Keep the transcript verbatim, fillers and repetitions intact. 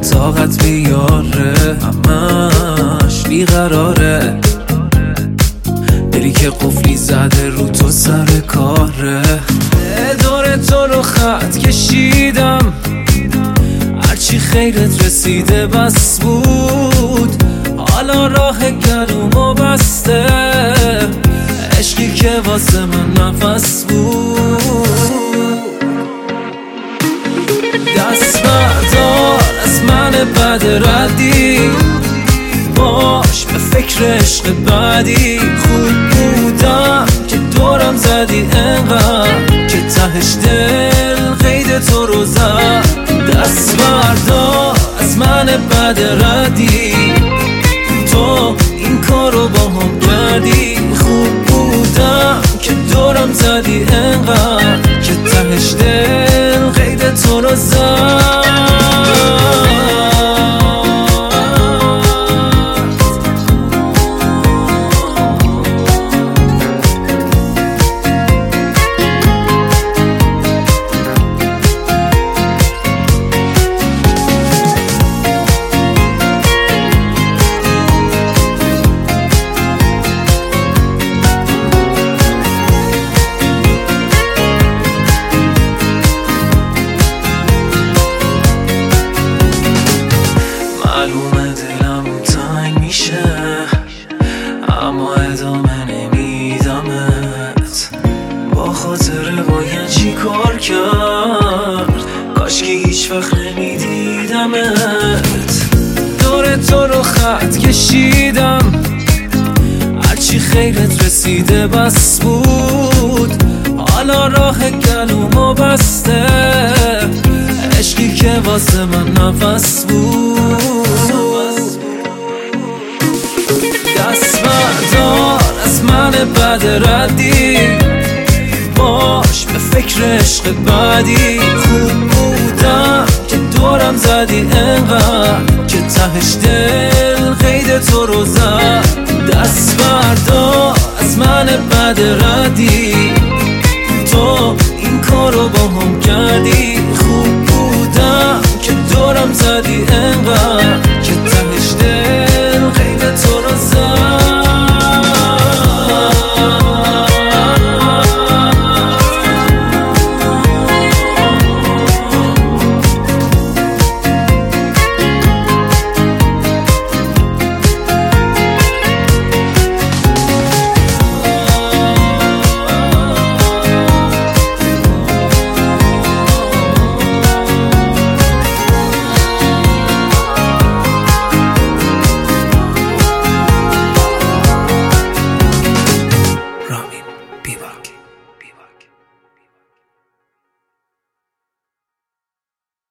طاقت بیاره، همش بیقراره. دلی که قفلی زده رو تو سر کاره. دور تو رو خط کشیدم، هرچی خیرت رسیده بس بود. حالا راه گلومو بسته، عشقی که واسه من نفس بود. دست بردار از من بد ردی، باش به فکر عشق بعدی. خوب بودم که دورم زدی انقدر که تهش دل قید تو رو زد. دست بردار از من بد ردی، تو این کارو با هم کردی. خوب بودم که دورم زدی انقدر که تهش دل قید تو رو زد. معلومه دلم تنگ میشه، اما ادامه نمیدمت. با خاطر باید چی کار کرد، کاش که هیچ وقت نمیدیدمت. دور تو رو خط کشیدم، هرچی خیرت رسیده بس بود. حالا راه گلومو بسته، عشقی که واسه من نفس بود. دست بردار از من بد ردی، باش به فکر عشق بعدی. خوب بودم که دورم زدی انقدر که تهش دل قید تو رو زد. دست بردار از من بد ردی، تو این کارو با هم کردی.